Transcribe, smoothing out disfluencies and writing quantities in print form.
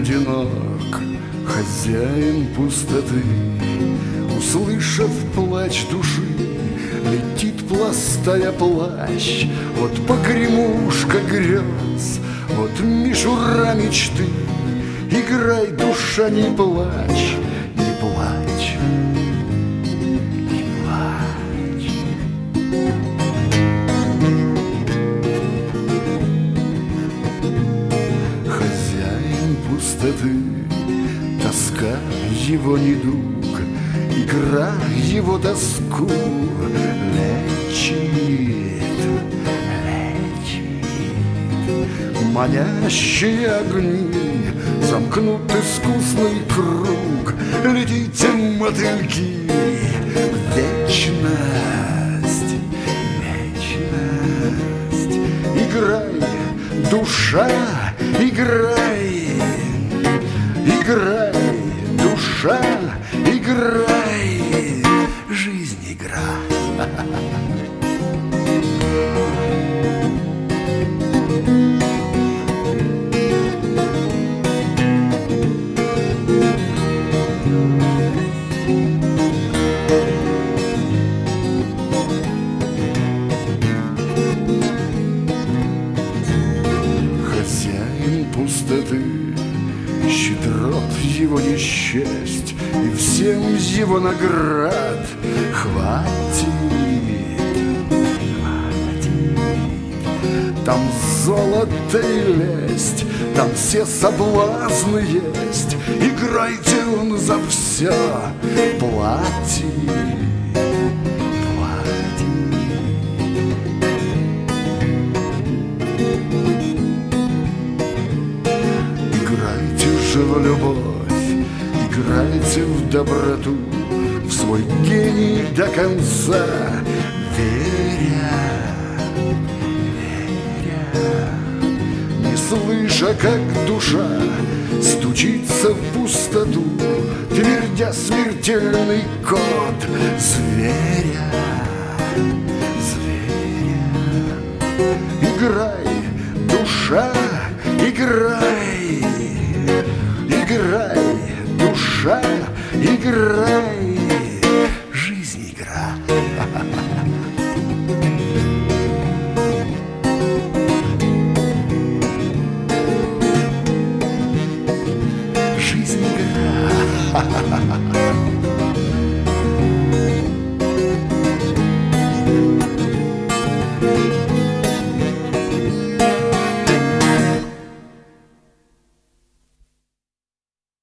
одинок хозяин пустоты. Услышав плач души, летит, пластая плащ. Вот погремушка грез, вот мишура мечты. Играй, душа, не плачь, не плачь, не плачь. Хозяин пустоты, тоска его недуг, игра его тоску лечит, лечит. Манящие огни замкнут искусный круг. Летите, мотыльки, в вечность, вечность. Играй, душа, играй, играй, душа, играй. Жизнь — игра. Хозяин пустоты, щедрот его не счесть, и всем его наград хватит, хватит. Там золото и лесть, там все соблазны есть. Играйте, он за все платит, платит. Играйте же в любовь, играйте в доброту, в свой гений до конца, веря, веря. Не слыша, как душа стучится в пустоту, твердя смертельный код зверя, зверя. Играй, душа, играй, играй, душа, играй. Жизнь — игра. Жизнь — игра.